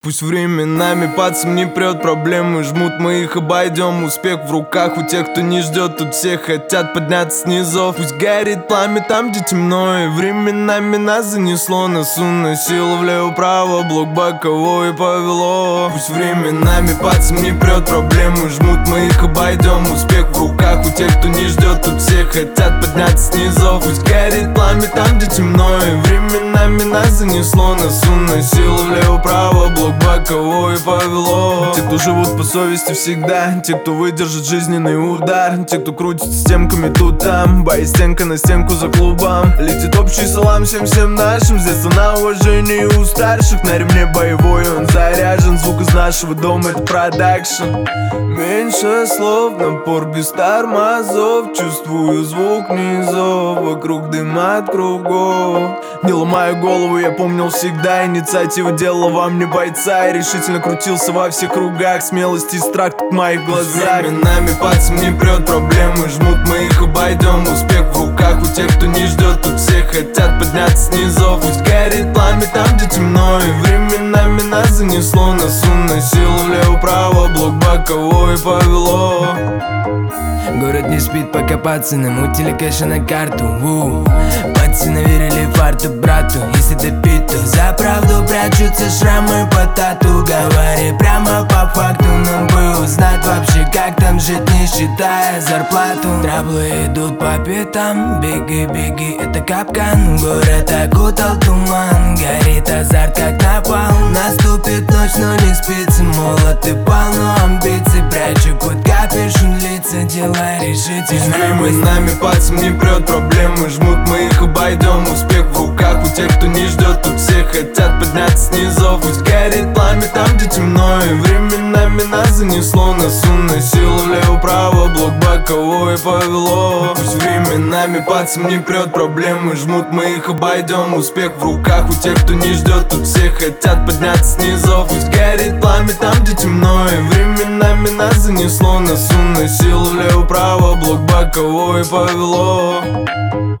Пусть временами пацан не прет, проблемы жмут, мы их обойдем. Успех в руках у тех, кто не ждет, тут все хотят подняться с низов. Пусть горит пламя там, где темно, и временами нас занесло. Нас уносило влево-право, блок боковой повело. Пусть временами пацан не прет, проблемы жмут, мы их обойдем. Успех в руках у тех, кто не ждет, тут все хотят подняться с низов. Пусть горит пламя там, где темно, и временами нас занесло. Нас уносило влево-право, блок боковой повело. Те, кто живут по совести всегда, те, кто выдержит жизненный удар, те, кто крутит стенками тут-там, боясь стенка на стенку за клубом. Летит общий салам всем нашим, здесь на уважении у старших. На ремне боевой он заряжен, звук из нашего дома это продакшн. Меньше слов, напор без тормозов, чувствую звук низов, вокруг дым от кругов. Не ломаю голову, я помнил всегда, инициатива делала во мне бойца. Я решительно крутился во всех кругах, смелость и страх тут в моих глазах. Временами пацан не прет, проблемы жмут, мы их обойдем. Успех в руках у тех, кто не ждет, тут все хотят подняться с низов. Пусть горит пламя там, где темно, и временами нас занесло. Нас уносило влево-право, блок боковой повело. Город не спит, пока пацаны мутили кэша на карту. Пацаны верили фарту брату, если допить, то за правду прячутся шрамы по тату. Говори прямо по факту, нам бы узнать вообще, как там жить, не считая зарплату. Траблы идут по пятам, беги, это капкан. Город окутал туман, горит азарт как напал. Наступит ночь, но не спится, молод и полно амбиций. Прячу под капюшон лица, дела решительно. Временами пацан не прет, проблемы жмут, мы их обойдем. Успех в руках у тех, кто не ждет, тут все хотят подняться с низов. Пусть горит пламя там, где темно, и временами нас занесло. Нас уносило влево-право, блок боковой повело. Пусть временами пацан не прет, проблемы жмут, мы их обойдем. Успех в руках у тех, кто не ждет, тут все хотят подняться с низов. Пусть горит пламя там, где темно, и временами нас занесло. Нас уносило влево-право, блок боковой повело.